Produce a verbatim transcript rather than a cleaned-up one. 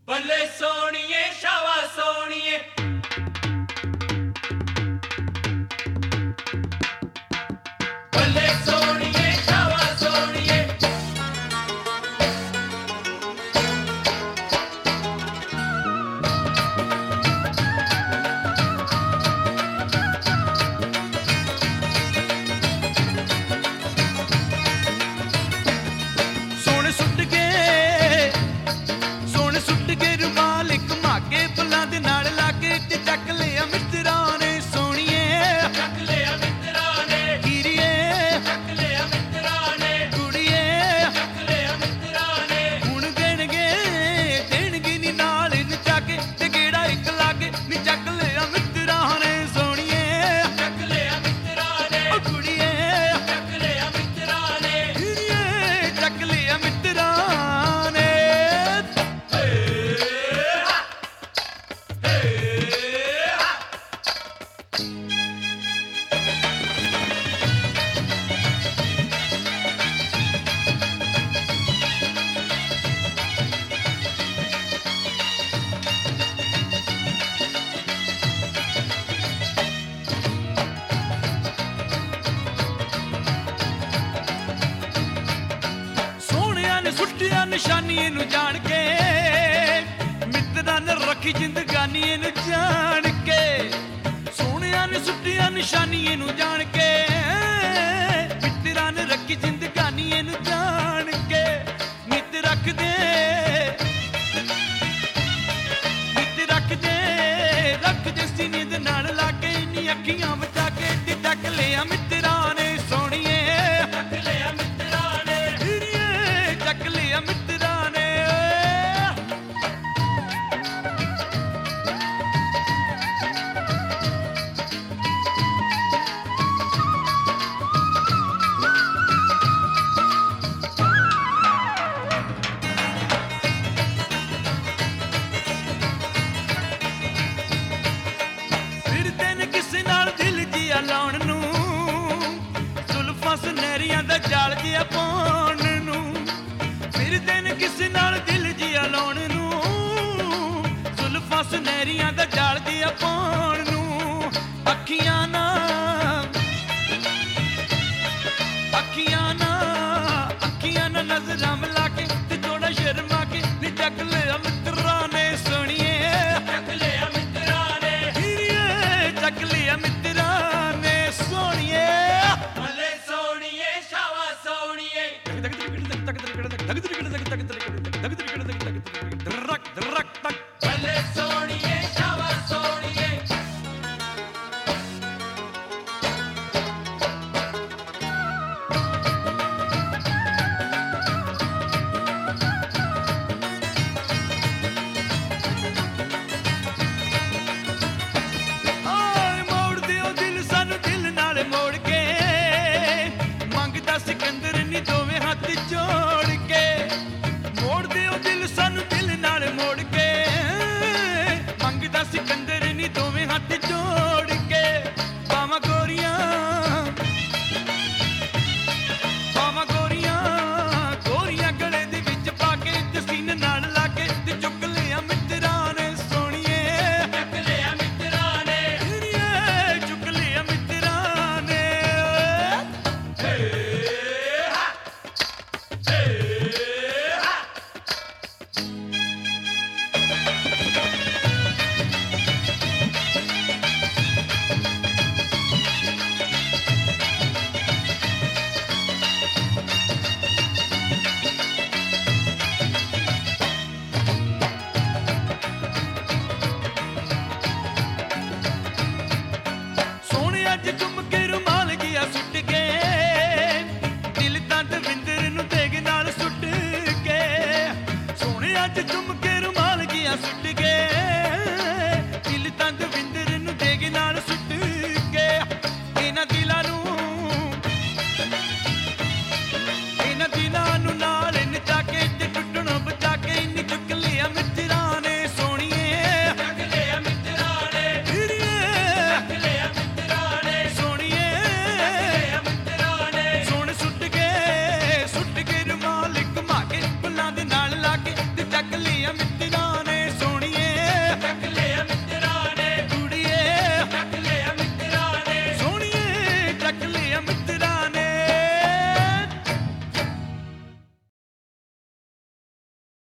ਬੱਲੇ ਸੋਹਣੀਏ ਸ਼ਾਵਾ ਸੋਹਣੀਏ ਬੱਲੇ ਸੋਹਣੀਏ ਸ਼ਾਵਾ ਸੋਹਣੀਏ ਸੋਹਣੇ ਸੁੱਟ ਕੇ ਸੋਹਣੇ ਸੁੱਟ ਕੇ ਰੁਮਾਲ ਘੁਮਾ ਕੇ ਫੁੱਲਾਂ ਦੇ ਨਾਲ ਲਾ ਕੇ ਤੇ ਚੱਕ ਲਿਆ ਮਿੱਤਰਾਂ ਨੇ ਸੋਹਣੀਏ ਚੱਕ ਲਿਆ ਮਿੱਤਰਾਂ ਨੇ ਹੀਰੀਏ ਚੱਕ ਲਿਆ ਮਿੱਤਰਾਂ ਨੇ ਕੁੜੀਏ ਚੱਕ ਲਿਆ ਮਿੱਤਰਾਂ ਨੇ ਹੁਣ ਦੇਣਗੇ ਦੇਣਗੇ ਨੀ ਨਾਲ ਨਚਾ ਕੇ ਤੇ ਗੇੜਾ ਇੱਕ ਲਾ ਕੇ ਨੀ ਚੱਕ ਲਿਆ ਮਿੱਤਰਾਂ ਨੇ ਸੋਹਣੀਏ ਚੱਕ ਲਿਆ ਮਿੱਤਰਾਂ ਨੇ ਓ ਕੁੜੀਏ ਚੱਕ ਲਿਆ ਮਿੱਤਰਾਂ ਨੇ ਹੀਰੀਏ ਚੱਕ ਲਿਆ ਮਿੱਤਰਾਂ ਨੇ ਸੋਹਣਿਆਂ ਨੇ ਸੁੱਟਿਆ ਨਿਸ਼ਾਨੀ ਇਹਨੂੰ ਜਾਣ ਕੇ ਮਿੱਤਰਾਂ ਨੇ ਰੱਖੀ ਜ਼ਿੰਦਗਾਨੀ ਇਹਨੂੰ ਜਾਣ ਕੇ ਸੋਹਣਿਆਂ ਨੇ ਸੁੱਟਿਆ ਨਿਸ਼ਾਨੀ ਇਹਨੂੰ ਜਾਣ ਕੇ ਮਿੱਤਰਾਂ ਨੇ ਰੱਖੀ ਜ਼ਿੰਦਗਾਨੀ ਇਹਨੂੰ ਜਾਣ ਕੇ ਨਿੱਤ ਰੱਖਦੇ ਨਿੱਤ ਰੱਖਦੇ ਰੱਖਦੇ ਸੀਨੇ ਦੇ ਨਾਲ ਲਾ ਕੇ ਇੰਨੀ ਅੱਖੀਆਂ ਬਚਾ ਕੇ ਤੇ ਟੱਕ ਲਿਆ ਮਿੱਤਰਾਂ ਨੇ ਸੋਹਣੀਏ ਚੱਕ ਲਿਆ ਮਿੱਤਰਾਂ ਨੇ ਹੀਰੀਏ ਚੱਕ ਲਿਆ ਮਿੱਤਰਾਂ ਨੇ ਫਿਰਦੇ ਨੇ ਕਿਸੇ ਨਾਲ ਦਿਲ ਜਿਆ ਲਾਉਣ ਨੂੰ ਜ਼ੁਲਫਾਂ ਸੁਨਹਿਰੀਆਂ ਦਾ ਜਾਲ ਜਿਆ ਪਾਉਣ ਨੂੰ ਫਿਰਦੇ ਨੇ ਕਿਸੇ ਨਾਲ ਦਿਲ ਜਿਆ ਲਾਉਣ ਨੂੰ ਜ਼ੁਲਫਾਂ ਸੁਨਹਿਰੀਆਂ ਦਾ ਜਾਲ ਜਿਆ ਪਾਉਣ ਨੂੰ ਅੱਖੀਆਂ ਨਾਲ ਅੱਖੀਆਂ ਨਾਲ ਅੱਖੀਆਂ ਨਾਲ ਨਜ਼ਰਾਂ ਮਿਲਾ ਕੇ ਤੇ ਥੋੜਾ ਸ਼ਰਮਾ ਕੇ ਨੀ ਚੱਕ ਲਿਆ ਮਿੱਤਰਾਂ ਨੇ ਸੋਹਣੀਏ ਚੱਕ ਲਿਆ ਮਿੱਤਰਾਂ ਨੇ ਹੀਰੀਏ ਚੱਕ ਲਿਆ ਮਿੱਤਰਾਂ ਨੇ ਸੋਹਣੀਏ ਬੱਲੇ ਸੋਹਣੀਏ ਸ਼ਾਵਾ ਸੋਹਣੀਏ ਬੱਲੇ ਸੋਹਣੀਏ ਸ਼ਾਵਾ ਸੋਹਣੀਏ ਆਏ ਮੋੜ ਦਿਓ ਦਿਲ ਸਾਨੂੰ ਦਿਲ ਨਾਲ ਮੋੜ ਕੇ ਮੰਗਦਾ ਸਿਕੰਦਰ ਨੀ ਦੋਵੇਂ ਹੱਥ ਜੋੜ ਕੇ ਮੋੜ ਦਿਓ ਦਿਲ ਸਾਨੂੰ ਦਿਲ ਨਾਲ ਮੋੜ ਕੇ ਮੰਗਦਾ ਸਿਕੰਦਰ ਨੀ ਦੋਵੇਂ ਹੱਥ ਜੋੜ ਕੇ ਬਾਵਾਂ ਗੋਰੀਆਂ ਬਾਵਾਂ ਗੋਰੀਆਂ ਗੋਰੀਆਂ ਗਲੇ ਦੇ ਵਿੱਚ ਪਾ ਕੇ ਤੇ ਸੀਨੇ ਨਾਲ ਲਾ ਕੇ ਤੇ ਚੁੱਕ ਲਿਆ ਮਿੱਤਰਾਂ ਨੇ ਸੋਹਣੀਏ ਚੱਕ ਲਿਆ ਮਿੱਤਰਾਂ ਨੇ ਹੀਰੀਏ ਚੁੱਕ ਲਿਆ ਮਿੱਤਰਾਂ ਨੇ ਸੋਹਣੇ ਅੱਜ ਘੁੰਮ ਕੇ ਰੁਮਾਲ ਗਿਆ ਸੁੱਟ ਕੇ ਦਿਲ ਤਾਂ ਦਵਿੰਦਰ ਨੂੰ ਤੇਗ ਨਾਲ ਸੁੱਟ ਕੇ ਸੋਹਣੇ ਅੱਜ ਘੁੰਮ ਕੇ ਰੁਮਾਲ ਗਿਆ ਸੁੱਟ ਕੇ ਦਿਲ ਤਾਂ ਦਵਿੰਦਰ ਨੂੰ ਤੇਗ ਨਾਲ ਸੁੱਟ